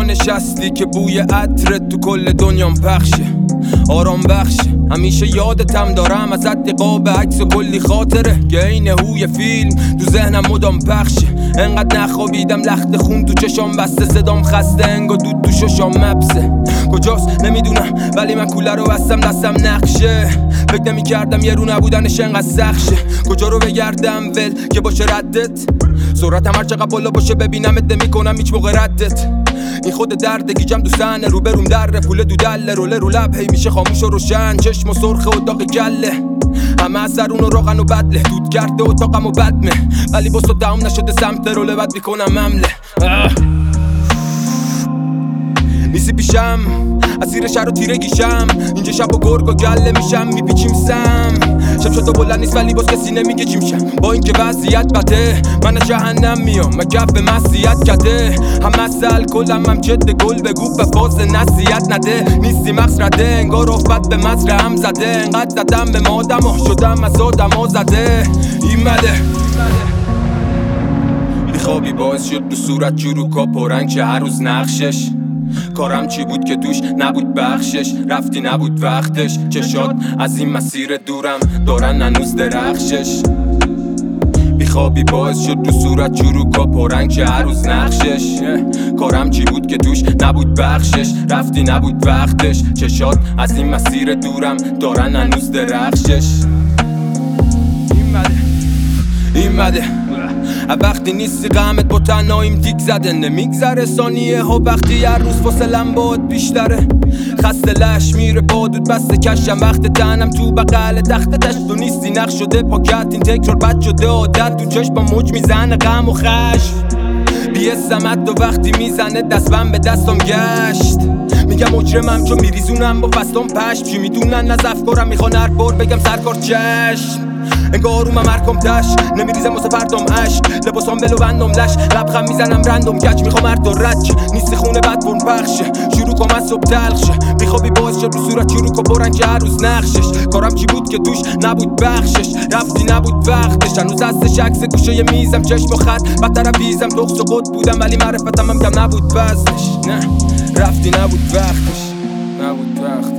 نشستی که بوی عطرت تو کل دنیام پخشه، آرام بخشه. همیشه یادتم دارم ازت قاب عکس و کلی خاطره که این هوی فیلم تو ذهنم مدام پخشه. انقدر نخوابیدم لخت خون تو چشام بسته، صدام خسته انگا دود تو ششام مبسه. کجاست نمیدونم ولی من کوله رو بستم دستم نقشه. فکر نمی کردم یه رو نبودنش انقدر سخت شه. کجا رو بگردم ول که باشه ردت، سرعتم هر چقدر بالا باشه ببینمت نمیکنم هیچ موقع ردت. این خود درد گیجم دو سنه، رو بروم دره پول دو دله، روله رو لب هی میشه خاموش و روشن، چشم و سرخ و داغ کله. همه از سرون و روغن و بدله، دود کرده اتاقم و بدمه، ولی باز تو تمام نشده سمت روله بد میکنم ممله. نیستی پیشم اسیر شهر و تیره گیشم، اینجا شب و گرگ و گله میشم میپیچیم سم. شب شد و بلند نیست ولی باز کسی نمیگه چی میشم. با اینکه وضعیت بده من از جهنم میام، مگه به مسیحیت کده. هم مسئل کلم هم جد گل بگو به فاز نصیحت نده. نیستی مغز رده انگار افت به مزرعه هم زده، انقدر زدم به مادم و شدم از آدم ها زده. این مده بیخوابی باعث شد تو صورت چروکا پرنگ چه هر روز نقشش. کارم چی بود که توش نبود بخشش، رفتی نبود وقتش. چشات از این مسیر دورم دارن هنوز درخشش. بیخوابی باعث شد تو صورت چروکا پرنگ چه هر روز نقشش. کارم چی بود که توش نبود بخشش، رفتی نبود وقتش. چشات از این مسیر دورم دارن هنوز درخشش. این مده وقتی نیستی غمت با تنهاییم تیک زده، نمیگذره ثانیه ها وقتی هر روز فاصلم باهات بیشتره. خسته لش میره بادود بسته کشم، وقت تنم تو بغل تخت تشت و نیستی نقش شده پاکت. این تکرار بد شده عادت، تو چشم موج میزنه غم و خشم. بی‌عصمت و وقتی میزنه دستم به دستم گشت. میگم مجرمم چون میریزونم با فستم پشم. چی میدونن از افکارم میخوان هر بار بگم سرکار چشم. انگار آرومم هرکم تش نمیریزم واسه فردام عشق. لباسام بلو بندم لش لبخم میزنم رندم گچ. میخوام هر دو رد شه نیستی خونه بد فرم پخشه. شروع کم از صبح تلخ شه بیخوابی باعث شد رو صورت چروک و برنگ که هر روز نقشش. کارم چی بود که توش نبود بخشش، رفتی نبود وقتش. هنوز هستش عکس گوشه میزم چشم و خط بدتر ویزم. تخص و قد بودم ولی معرفتم هم کم نبود وزنش. نه رفتی نبود وقتش، نبود وقت.